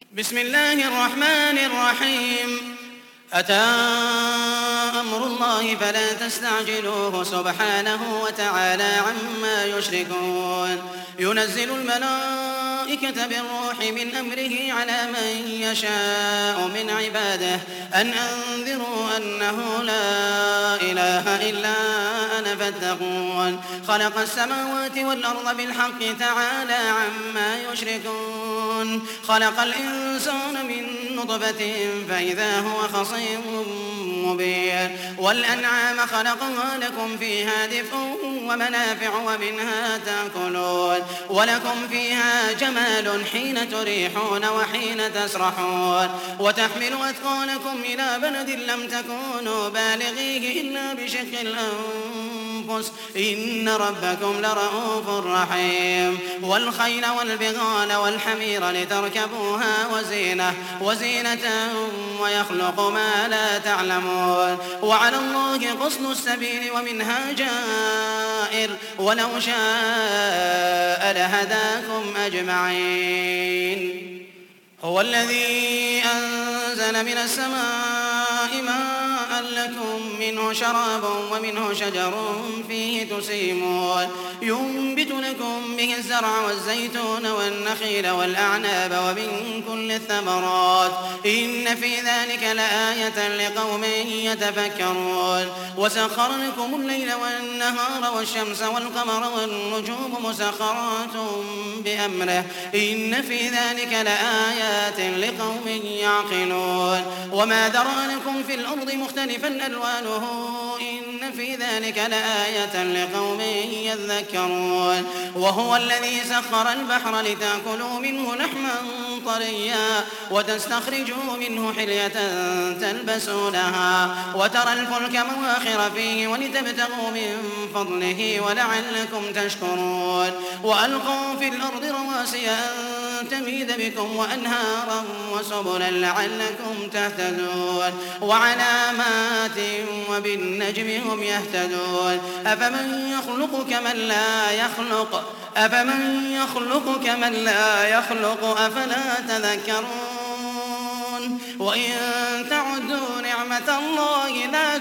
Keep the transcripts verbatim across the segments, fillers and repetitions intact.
بسم الله الرحمن الرحيم أتى أمر الله فلا تستعجلوه سبحانه وتعالى عما يشركون ينزل الملائكة بالروح من أمره على من يشاء من عباده أن أنذروا أنه لا إله إلا أنا فاتقون خلق السماوات والأرض بالحق تعالى عما يشركون خلق الإنسان من نطفة فإذا هو خصيم مبين والأنعام خلقها لكم فيها دفء ومنافع ومنها تأكلون ولكم فيها جمال حين تريحون وحين تسرحون وتحمل أثقالكم إلى بلد لم تكونوا بالغيه إلا بشق الأنفس إن ربكم لرؤوف رحيم والخيل والبغال والحمير لتركبوها وزينة وزينة ويخلق ما لا تعلمون وعلى الله قصد السبيل ومنها جائر ولو شاء لهداكم أجمعين هو الذي أنزل من السماء ماء لكم منه شراب ومنه شجر فيه تسيمون ينبت لكم به الزرع والزيتون والنخيل والأعناب ومن كل الثمرات إن في ذلك لآية لقوم يتفكرون وسخر لكم الليل والنهار والشمس والقمر والنجوم مسخرات بأمره إن في ذلك لآيات لقوم يعقلون وما ذرأ لكم في الأرض مختلفا ألوانه إن في ذلك لآية لقوم يذكرون وهو الذي سخر البحر لتأكلوا منه لحما طريا وتستخرجوا منه حلية تلبسونها وترى الفلك مواخر فيه ولتبتغوا من فضله ولعلكم تشكرون وألقوا في الأرض رواسي أن تميد بكم وأنهارا وسبلا لعلكم تهتدون وعلامات وبالنجم هم يهتدون أفمن يخلق كمن لا يخلق أفمن يخلق كمن لا يخلق أفلا تذكرون وإن تعدوا نعمة الله لا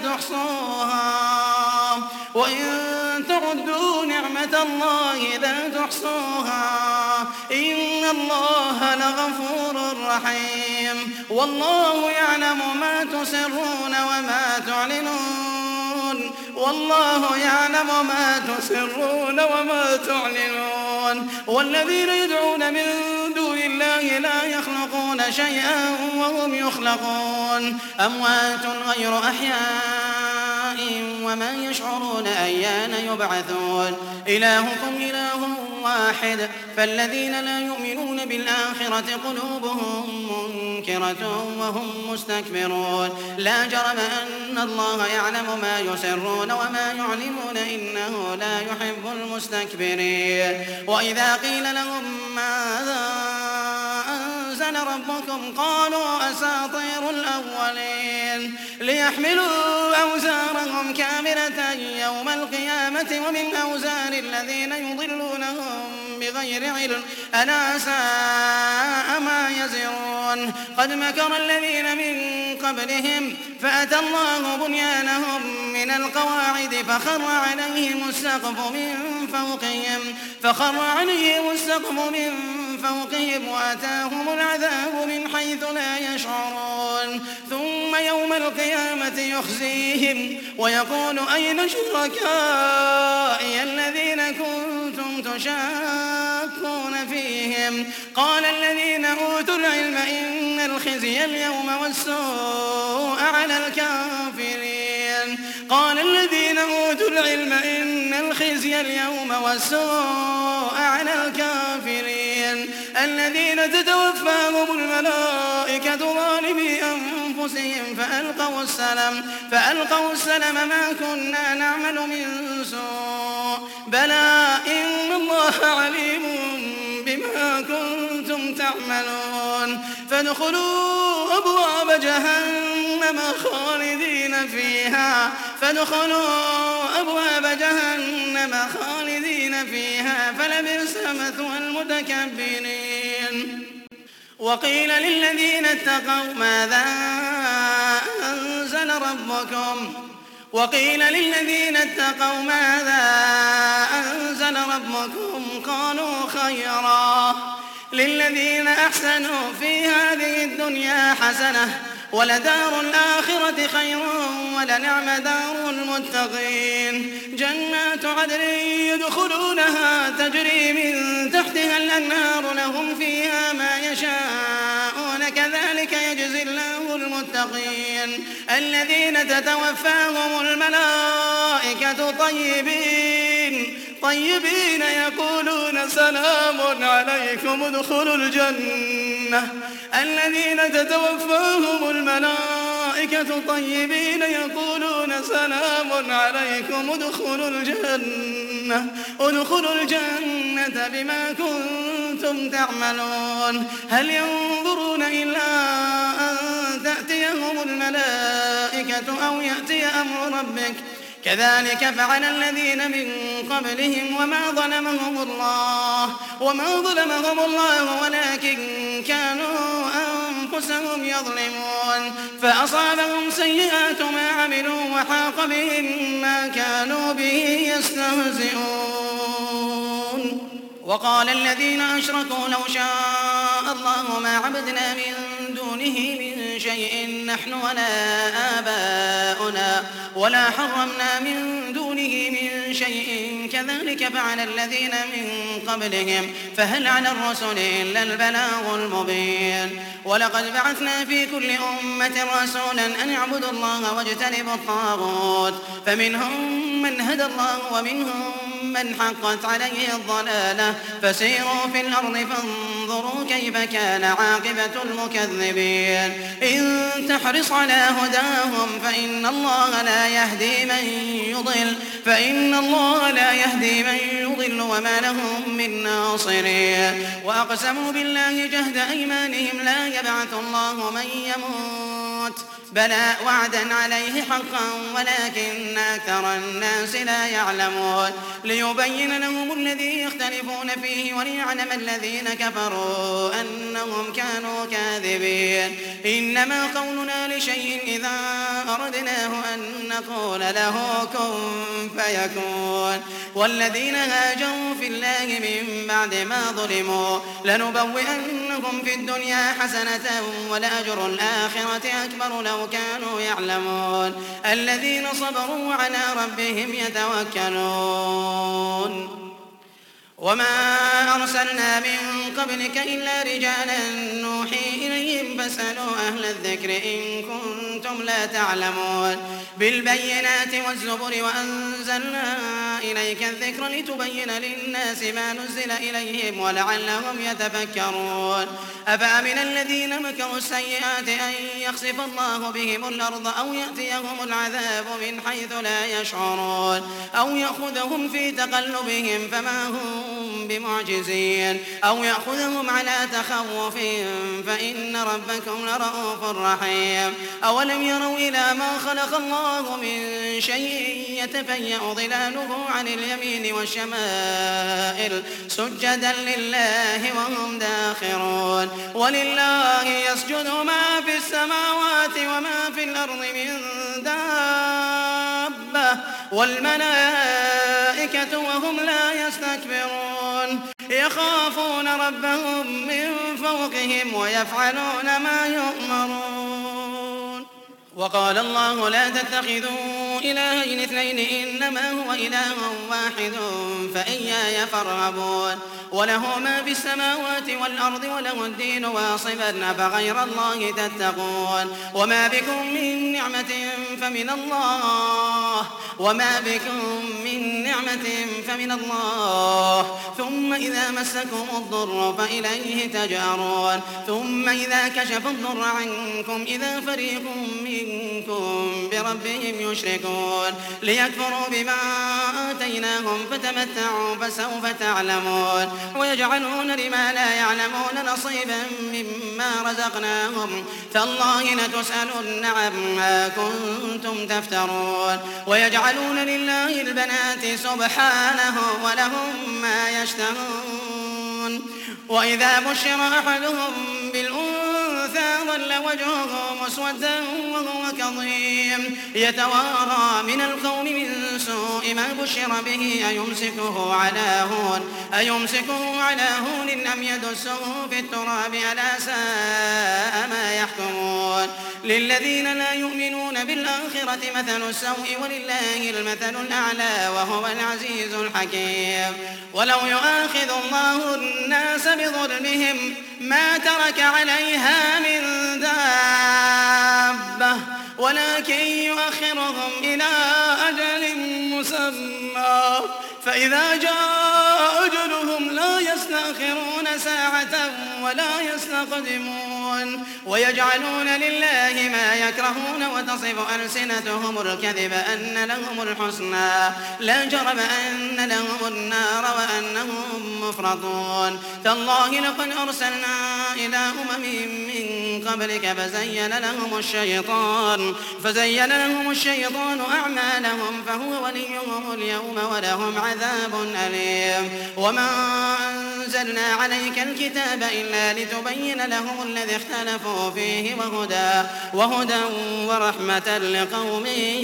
تحصوها وإن تعدوا نعمة الله لا تحصوها إن الله لغفور رحيم والله يعلم ما تسرون وما تعلنون والله يعلم ما تسرون وما تعلنون والذين يدعون من دون الله لا يخلقون شيئا وهم يخلقون أموات غير أحياء وما يشعرون أيان يبعثون إلهكم إله واحد فالذين لا يؤمنون بالآخرة قلوبهم منكرة وهم مستكبرون لا جرم أن الله يعلم ما يسرون وما يعلمون إنه لا يحب المستكبرين وإذا قيل لهم ماذا أنزل ربكم قالوا أساطير الأولين ليحملوا أوزارهم كاملة يوم القيامة ومن أوزار الذين يضلونهم بغير علم ألا ساء ما يزرون قد مكر الذين من قبلهم فأتى الله بنيانهم من القواعد فخر عليهم السقف من فوقهم فخر عليهم السقف من فوقهم وأتاهم العذاب من حيث لا يشعرون ثم يوم القيامة يخزيهم ويقول أين شركائي الذين كنتم تشاكون فيهم قال الذين أوتوا العلم إن الخزي اليوم والسوء على الكافرين قال الذين أوتوا العلم إن الخزي اليوم والسوء على الكافرين الذين تتوفاهم الملائكة ظالمي أنفسهم فألقوا السلم فألقوا السلم ما كنا نعمل من سوء بلى إن الله عليم بما كنتم تعملون فادخلوا أبواب جهنم خالدين فيها فادخلوا أبواب جهنم خالدين فيها فلبئس مثوى المتكبرين وقيل للذين اتقوا ماذا أنزل ربكم وقيل للذين اتقوا ماذا أنزل ربكم قالوا خيرا للذين أحسنوا في هذه الدنيا حسنة ولدار الآخرة خير ولنعم دار المتقين جنات عدن يدخلونها تجري من تحتها الأنهار لهم فيها ما يشاءون كذلك يجزي الله المتقين الذين تتوفاهم الملائكة طيبين طيبين يقولون سلام عليكم ادخلوا الجنة الذين تتوفاهم الملائكة طيبين يقولون سلام عليكم ادخلوا الجنة ادخلوا الجنة بما كنتم تعملون هل ينظرون إلا أن تأتيهم الملائكة أو يأتي أمر ربك كذلك فعل الذين من قبلهم وما ظلمهم الله وما ظلمهم الله ولكن كانوا أنفسهم يظلمون فأصابهم سيئات ما عملوا وحاق بهم ما كانوا به يستهزئون وقال الذين أشركوا لو شاء الله ما عبدنا من دونه من شيء نحن ولا آباؤنا ولا حرمنا من دونه من شيء كذلك فعل الذين من قبلهم فهل على الرسل إلا البلاغ المبين ولقد بعثنا في كل أمة رسولا أن اعبدوا الله واجتنبوا الطاغوت فمنهم من هدى الله ومنهم من حقت عليه الضلالة فسيروا في الأرض فانظروا كيف كان عاقبة المكذبين إن تحرص على هداهم فإن الله لا يهدي من يضل فإن الله لا يهدي من يضل وما لهم من ناصرين وأقسموا بالله جهد أيمانهم لا يبعث الله من يموت بلى وعدا عليه حقا ولكن أكثر الناس لا يعلمون ليبين لهم الذي يختلفون فيه وليعلم الذين كفروا أنهم كانوا كاذبين إنما قولنا لشيء إذا أردناه أن نقول له كن فيكون والذين هاجروا في الله من بعد ما ظلموا لنبوئنهم في الدنيا حسنة ولأجر الآخرة أكبر لو كانوا يعلمون الذين صبروا على ربهم يتوكلون وما أرسلنا من قبلك إلا رجالا نوحي إليهم فاسألوا أهل الذكر إن كنتم لا تعلمون بالبينات والزبر وأنزلنا إليك الذكر لتبين للناس ما نزل إليهم ولعلهم يتفكرون أفأمن الذين مكروا السيئات أن يخسف الله بهم الأرض أو يأتيهم العذاب من حيث لا يشعرون أو يأخذهم في تقلبهم فما هم بمعجزين أو يأخذهم على تخوف فإن ربكم لرؤوف رحيم أولم يروا إلى ما خلق الله من شيء يتفيأ ظلاله عن اليمين والشمائل سجدا لله وهم داخرون ولله يسجد ما في السماوات وما في الأرض من دابة والملائكة وهم لا يستكبرون يخافون ربهم من فوقهم ويفعلون ما يؤمرون وقال الله لا تتخذوا إلهين اثنين إنما هو إله واحد فإياي فارهبون وله ما في السماوات والأرض وله الدين واصبا أفغير الله تتقون وما بكم من نعمة فمن الله وما بكم من نعمة فمن الله ثم إذا مسكم الضر فإليه تجأرون ثم إذا كشف الضر عنكم إذا فريق منكم بربهم يشركون ليكفروا بما آتيناهم فتمتعوا فسوف تعلمون ويجعلون لما لا يعلمون نصيبا مما رزقناهم تالله لتسألن عما كنتم تفترون ويجعلون لله البنات سبحانه ولهم ما يشتهون وإذا بشر أحدهم بالأنثى وَلَّ وَجْهُهُ مُسْوَدًّا وَهُوَ كَظِيمٌ يَتَوَارَىٰ مِنَ الْقَوْمِ مِن سُوءِ مَا بُشِّرَ بِهِ أَيُمْسِكُهُ عَلَىٰ هُونٍ أَيُمْسِكُهُ عَلَىٰ هُونٍ أَمْ يَدُسُّهُ فِي التُّرَابِ أَلَا سَاءَ مَا يَحْكُمُونَ لِلَّذِينَ لَا يُؤْمِنُونَ بِالْآخِرَةِ مَثَلُ السَّوْءِ وَلِلَّهِ الْمَثَلُ الْأَعْلَىٰ وَهُوَ الْعَزِيزُ الْحَكِيمُ وَلَوْ يُؤَاخِذُ اللَّهُ النَّاسَ بِظُلْمِهِم مَّا تَرَكَ عَلَيْهَا مِن دَابَّةٍ وَلَٰكِن يُؤَخِّرُهُمْ إِلَىٰ أَجَلٍ مُّسَمًّى فَإِذَا جَاءَ أَجَلُهُمْ لَا يَسْتَأْخِرُونَ سَاعَةً وَلَا يَسْتَقْدِمُونَ وَيَجْعَلُونَ لِلَّهِ مَا يَكْرَهُونَ وَتَصِفُ أَلْسِنَتُهُمُ الْكَذِبَ أَنَّ لَهُمُ الْحُسْنَىٰ لَا جَرَمَ أَنَّ لَهُمُ النَّارَ وَأَنَّهُم مُّفْرَطُونَ تَاللَّهِ لَقَدْ أَرْسَلْنَا إِلَىٰ أُمَمٍ مِّن قَبْلِكَ فَزَيَّنَ لَهُمُ الشَّيْطَانُ فَزَيَّنَ لَهُمُ الشَّيْطَانُ أَعْمَالَهُمْ فَهُوَ وَلِيُّهُمُ الْيَوْمَ وَلَهُمْ عَذَابٌ أَلِيمٌ وَمَا أَنزَلْنَا عَلَيْكَ الْكِتَابَ إِلَّا لِتُبَيِّنَ لَهُمُ الَّذِي اخْتَلَفُوا فِيهِ وَهُدًى وَهُدًى وَرَحْمَةً لِّقَوْمٍ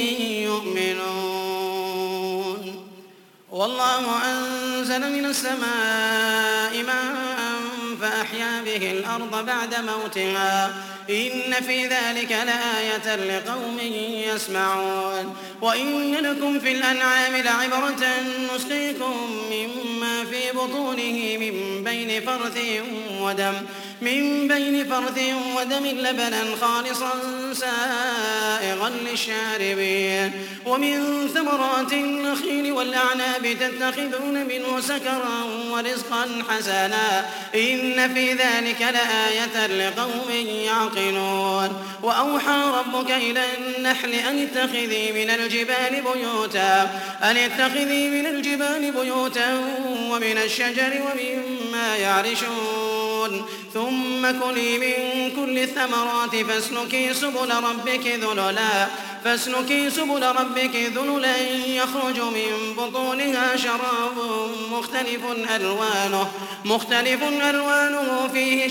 يُؤْمِنُونَ وَاللَّهُ أَنزَلَ مِنَ السَّمَاءِ مَاءً فَأَحْيَا بِهِ الْأَرْضَ بَعْدَ مَوْتِهَا إِنَّ فِي ذَلِكَ لَآيَةً لِّقَوْمٍ يَسْمَعُونَ وَإِنَّ لَكُمْ فِي الْأَنْعَامِ لَعِبْرَةً نُّسْقِيكُم مِّمَّا فِي بُطُونِهِ مِن بَيْنِ فَرْثٍ وَدَمٍ من بين فرث ودم لبنا خالصا سائغا للشاربين ومن ثمرات النخيل والأعناب تتخذون منه سكرا ورزقا حسنا إن في ذلك لآية لقوم يعقلون وأوحى ربك إلى النحل أن اتخذي من الجبال بيوتا أن اتخذي من الجبال بيوتا ومن الشجر ومما يعرشون ثم كلي من كل الثمرات فاسلكي سبل ربك ذللا فاسلكي سبل ربك ذللا يخرج من بطونها شراب مختلف ألوانه مختلف ألوانه فيه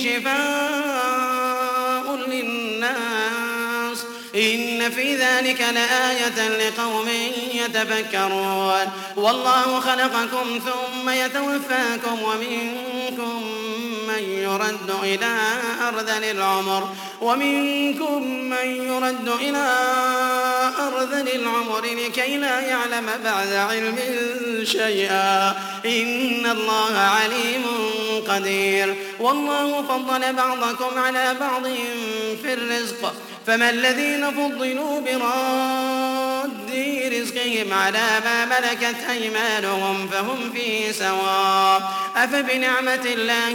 شفاء للناس إن في ذلك لآية لقوم يتفكرون والله خلقكم ثم يتوفاكم ومنكم من يرد إلى أرذل العمر ومنكم من يرد إلى أرذل العمر لكي لا يعلم بعد علم شيئا إن الله عليم قدير والله فضل بعضكم على بعض في الرزق فما الذين فضلوا براد رزقهم على ما ملكت أيمانهم فهم فيه سواء أفبنعمة الله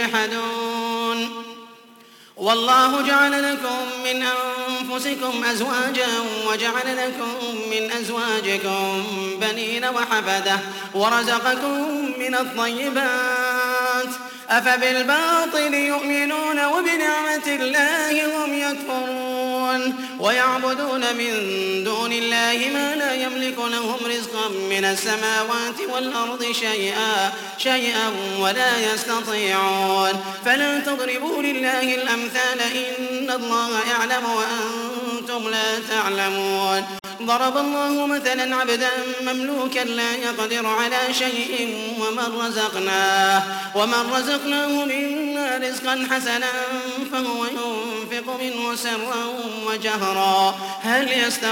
يجحدون والله جعل لكم من أنفسكم أزواجا وجعل لكم من أزواجكم بنين وحفدة ورزقكم من الطيبات أفبالباطل يؤمنون وبنعمة الله هم يكفرون ويعبدون من دون الله ما لا يملك لهم رزقا من السماوات والأرض شيئا شيئا ولا يستطيعون فلا تضربوا لله الأمثال إن الله يعلم وأنتم لا تعلمون ضرب الله مثلا عبدا مملوكا لا يقدر على شيء ومن رزقناه ومن رزقناه منا رزقا حسنا فهو ينفق منه سرا وجهرا هل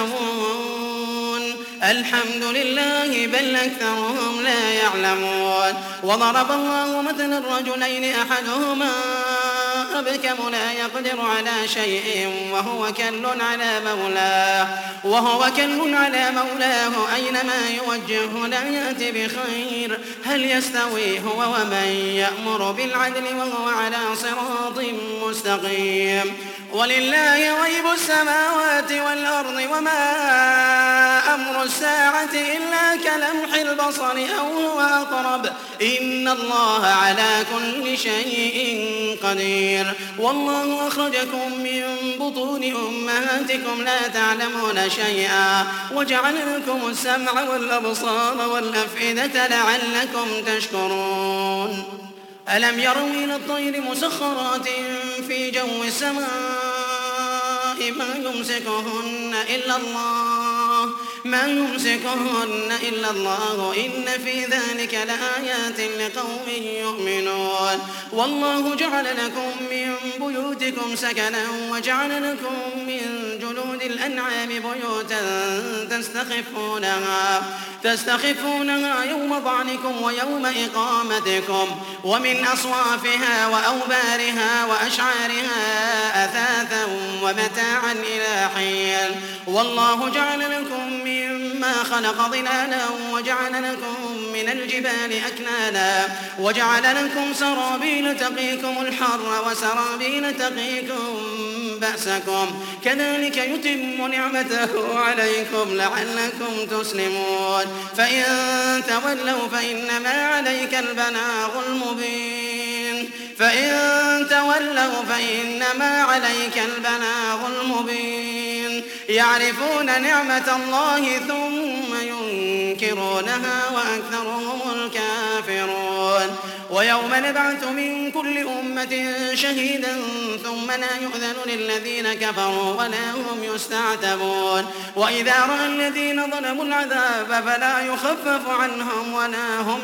يستوون الحمد لله بل أكثرهم لا يعلمون وضرب الله مثلا الرجلين أحدهما أبكم لا يقدر على شيء وهو كل على مولاه وهو كل على مولاه أينما يوجهه لا يأتي بخير هل يستوي هو ومن يأمر بالعدل وهو على صراط مستقيم ولله غيب السماوات والأرض وما أمر الساعة إلا كلمح البصر أو هو أقرب إن الله على كل شيء قدير والله أخرجكم من بطون أمهاتكم لا تعلمون شيئا وجعل لكم السمع والأبصار والأفئدة لعلكم تشكرون ألم يروا إلى الطير مسخرات في جو السماء ما يمسكهن إلا الله ما يمسكهن إلا الله إن في ذلك لآيات لقوم يؤمنون والله جعل لكم من بيوتكم سكنا وجعل لكم من جلود الأنعام بيوتا تستخفونها تستخفونها يوم ضعنكم ويوم إقامتكم ومن أصوافها وأوبارها وأشعارها أثاثا ومتاعا إلى حين والله جعل لكم مما خلق ظلالا وجعل لكم من الجبال أكنانا وجعل لكم سرابيل تقيكم الحر وسرابيل تقيكم بأسكم كذلك يتم نعمته عليكم لعلكم تسلمون فإن تولوا فإنما عليك البلاغ المبين فإن تولوا فإنما عليك البلاغ المبين يعرفون نعمة الله ثم ينكرونها وأكثرهم الكافرون ويوم نبعث من كل أمة شهيدا ثم لا يؤذن للذين كفروا ولا هم يستعتبون وإذا رأى الذين ظلموا العذاب فلا يخفف عنهم ولا هم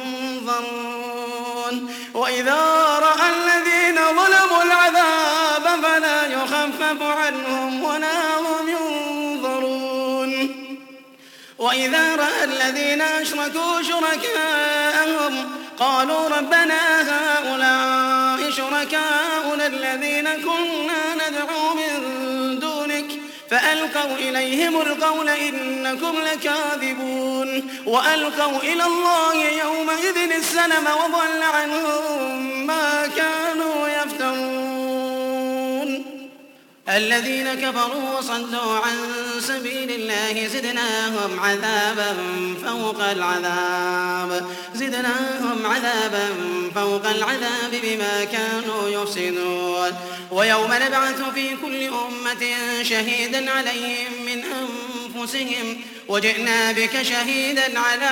ينظرون وإذا رأى الذين ظلموا العذاب فلا يخفف عنهم ولا هم ينظرون وإذا رأى الذين أشركوا شركاءهم قالوا ربنا هؤلاء شركاؤنا الذين كنا ندعو من دونك فألقوا إليهم القول إنكم لكاذبون وألقوا إلى الله يومئذ السلم وضل عنهم ما كانوا يفترون الذين كفروا وصدوا عن سبيل الله زدناهم عذابا فوق العذاب زدناهم عذابا فوق العذاب بما كانوا يفسدون ويوم نبعث في كل أمة شهيدا عليهم من أنفسهم وجئنا بك شهيدا على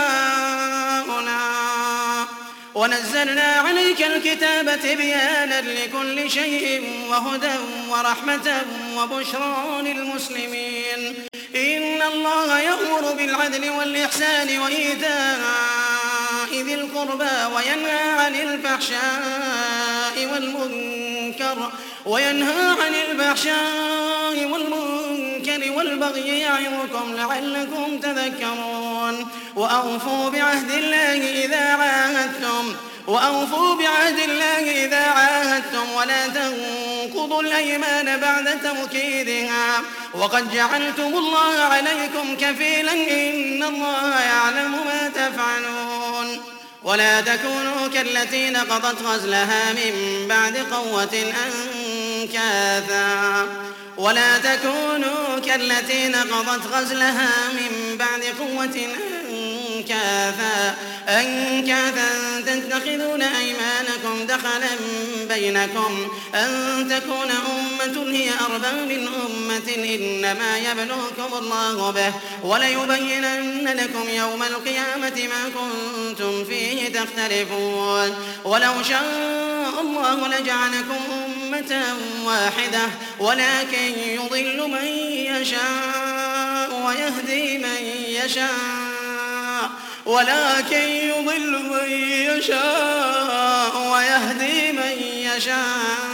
هؤلاء ونزلنا عليك الكتاب تبيانا لكل شيء وهدى ورحمة وبشرى للمسلمين إن الله يأمر بالعدل والإحسان وإيتاء ذي القربى وينهى عن الفحشاء والمنكر وينهى عن الفحشاء والمنكر والبغي يعظكم لعلكم تذكرون وأوفوا بعهد الله إذا عاهدتم وأوفوا بعهد الله إذا عاهدتم ولا تنقضوا الأيمان بعد توكيدها وقد جعلتم الله عليكم كفيلا إن الله يعلم ما تفعلون ولا تكونوا كالتي نقضت غزلها من بعد قوة أنكاثا ولا تكونوا كالتي نقضت غزلها من بعد قوة أنكاثا أنكاثا تتخذون أيمانكم دخلا بينكم أن تكون أمة هي أربى من أمة إنما يبلوكم الله به وليبينن لكم يوم القيامة ما كنتم فيه تختلفون ولو شاء الله لجعلكم أمة واحدة ولكن يضل من يشاء ويهدي من يشاء ولكن يضل من يشاء ويهدي من يشاء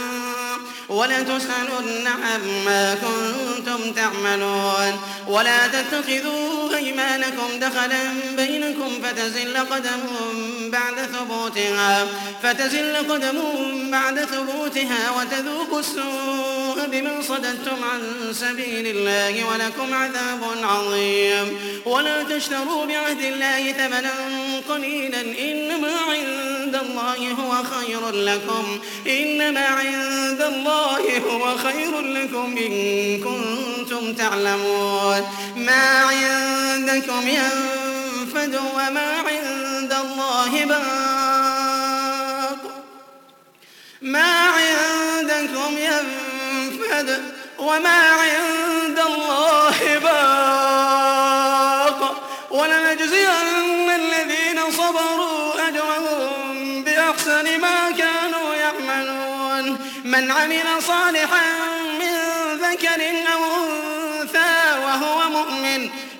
ولتسألن عما كنتم تعملون ولا تتخذوا أيمانكم دخلا بينكم فتزل قدم بعد ثبوتها فتزل قدم بعد ثبوتها وتذوقوا السوء بما صددتم عن سبيل الله ولكم عذاب عظيم ولا تشتروا بعهد الله ثمنا قليلا إنما عند الله هو خير لكم إنما عند الله هو خير لكم إن كنتم تعلمون ما عندكم ينفد وما عند الله باق ما عندكم ينفد وما عند الله باق ولنجزين الذين صبروا أجرهم بأحسن ما كانوا يعملون من عمل صالحا من ذكر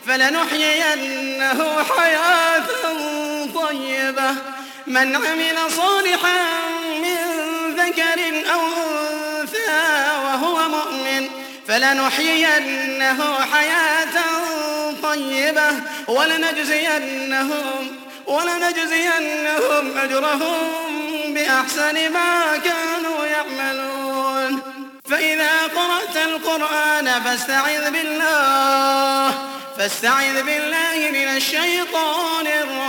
فلنحيينه حياة طيبة من عمل صالحا من ذكر أو أنثى وهو مؤمن فلنحيينه حياة طيبة ولنجزينهم ولنجزينهم أجرهم بأحسن ما كانوا يعملون فإذا قرأت القرآن فاستعذ بالله فاستعذ بالله من الشيطان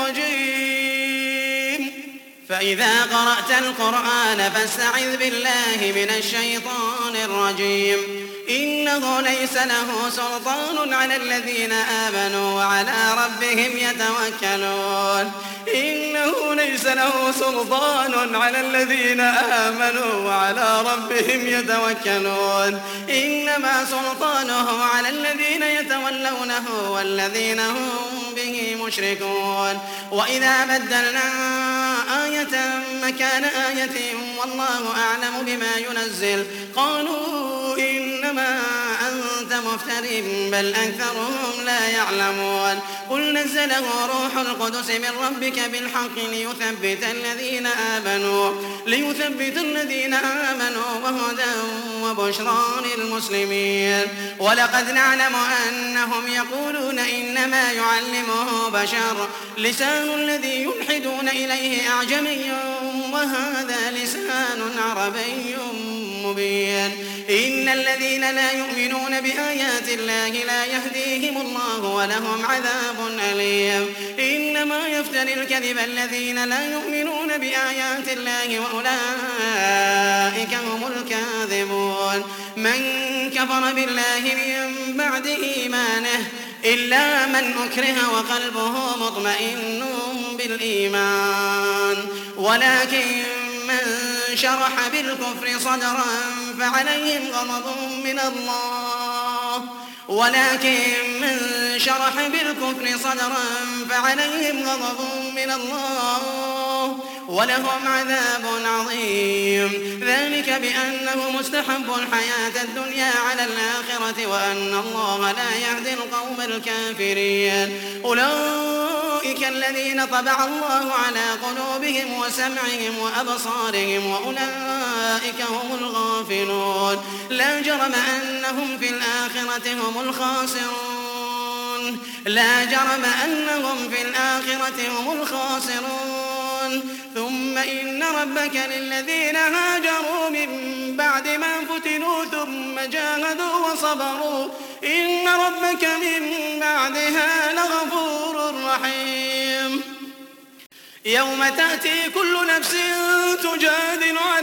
الرجيم فإذا قرأت القرآن فاستعذ بالله من الشيطان الرجيم إنه ليس له سلطان على الذين آمنوا وعلى ربهم يتوكلون إنه ليس له سلطان على الذين آمنوا وعلى ربهم يتوكلون إنما سلطانه على الذين يتولونه والذين هم به مشركون وإذا بدلنا آية مكان آية والله أعلم بما ينزل قالوا إنما أنت مفتر بل أكثرهم لا يعلمون قل نزله روح القدس من ربك بالحق ليثبت الذين آمنوا ليثبت الذين آمنوا وهدى وبشرى للمسلمين ولقد نعلم أنهم يقولون إنما يعلمه بشر لسان الذي يلحدون إليه أعجمي وهذا لسان عربي مبين إن الذين لا يؤمنون بآيات الله لا يهديهم الله ولهم عذاب أليم إنما يفتري الكذب الذين لا يؤمنون بآيات الله وأولئك هم الكاذبون من كفر بالله من بعد إيمانه إلا من أكره وقلبه مطمئن بالإيمان ولكن من شرح بالكفر صدرا فعليهم غضب من الله ولكن من شرح بالكفر صدرا فعليهم غضب من الله ولهم عذاب عظيم ذلك بأنه مستحب الحياة الدنيا على الآخرة وأن الله لا يهدي القوم الكافرين أولئك الذين طبع الله على قلوبهم وسمعهم وأبصارهم وأولئك هم الغافلون لا جرم أنهم في الآخرة هم الخاسرون لا جرم أنهم في الآخرة هم الخاسرون ثم إن ربك للذين هاجروا من بعد ما فتنوا ثم جاهدوا وصبروا إن ربك من بعدها لغفور رحيم يوم تأتي كل نفس تجادل عن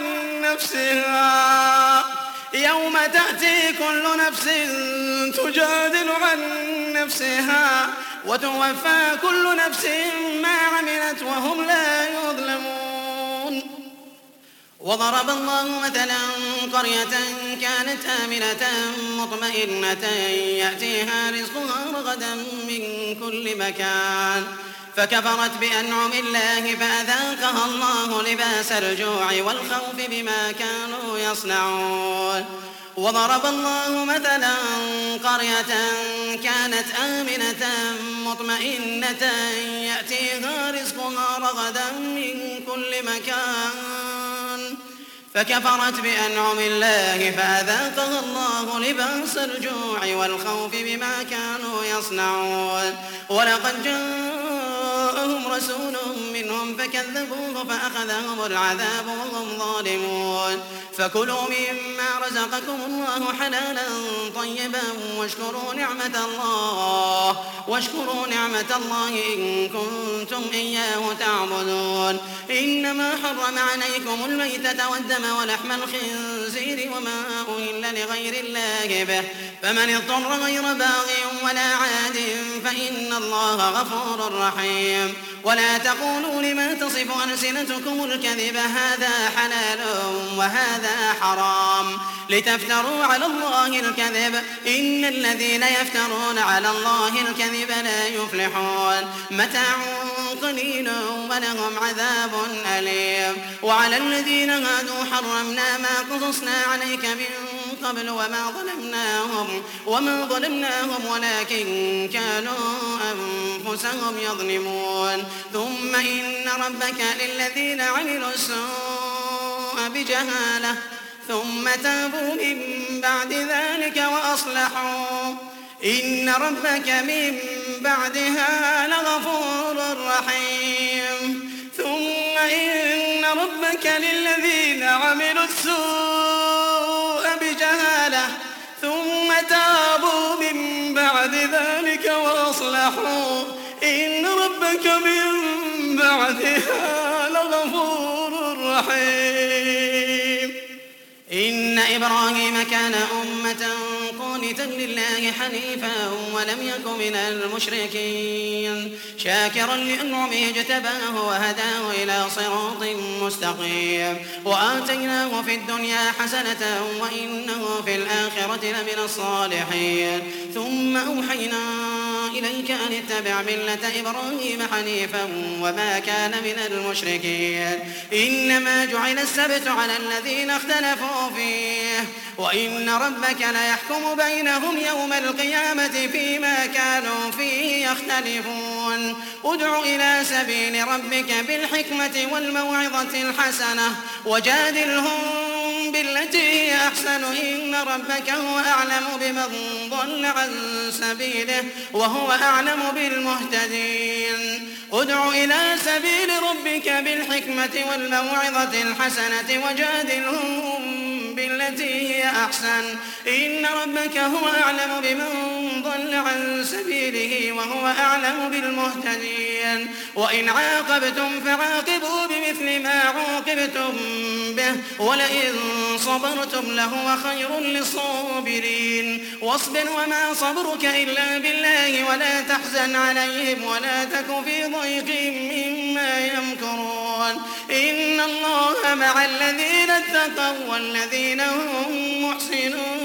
نفسها يوم تأتي كل نفس تجادل عن نفسها وتوفى كل نفس ما عملت وهم لا يظلمون وضرب الله مثلا قرية كانت آمنة مطمئنة يأتيها رزقها رغدا من كل مكان فكفرت بأنعم الله فأذاقها الله لباس الجوع والخوف بما كانوا يصنعون وضرب الله مثلا قرية كانت آمنة مطمئنة يأتيها رزقها رغدا من كل مكان فكفرت بأنعم الله فأذاقها الله لباس الجوع والخوف بما كانوا يصنعون ولقد جاءهم رسول منهم فكذبوه فأخذهم العذاب وهم ظالمون فكلوا مما رزقكم الله حلالا طيبا واشكروا نعمة الله واشكروا نعمة الله إن كنتم إياه تعبدون إنما حرم عليكم الميتة والدم ولحم الخنزير وما أهل لغير الله به فمن اضطر غير باغ ولا عاد فإن الله غفور رحيم ولا تقولوا لما تصف ألسنتكم الكذب هذا حلال وهذا حرام لتفتروا على الله الكذب إن الذين يفترون على الله الكذب لا يفلحون متاع قليل ولهم عذاب أليم وعلى الذين هادوا حرمنا ما قصصنا عليك من قبل وما ظلمناهم, وما ظلمناهم ولكن كانوا أنفسهم يظلمون. ثم إن ربك للذين عملوا السوء بجهالة ثم تابوا من بعد ذلك وأصلحوا إن ربك من بعدها لغفور رحيم. ثم إن ربك للذين عملوا السوء بجهالة ثم تابوا من بعد ذلك وأصلحوا إن ربك من بعدها لغفور رحيم. إن إبراهيم كان أمة قانتا لله حنيفا ولم يك من المشركين شاكرا لأنعمه اجتباه وهداه إلى صراط مستقيم وآتيناه في الدنيا حسنة وإنه في الآخرة لمن الصالحين. ثم أوحينا إليك أن اتبع ملة إبراهيم حنيفا وما كان من المشركين. إنما جعل السبت على الذين اختلفوا فيه وإن ربك ليحكم بينهم يوم القيامة فيما كانوا فيه يختلفون. ادع إلى سبيل ربك بالحكمة والموعظة الحسنة وجادلهم بالتي هي أحسن إن ربك هو أعلم بمن ضل عن سبيله وهو أعلم بالمهتدين. ادع إلى سبيل ربك بالحكمة والموعظة الحسنة وجادلهم بالتي هي أحسن إن ربك هو أعلم بمن ضل عن سبيله وهو أعلم بالمهتدين. وإن عاقبتم فعاقبوا بمثل ما عوقبتم به ولئن صبرتم لهو خير للصابرين. واصبر وما صبرك إلا بالله ولا تحزن عليهم ولا تك في ضيق مما يمكرون. إن الله مع الذين اتقوا والذين هم محسنون.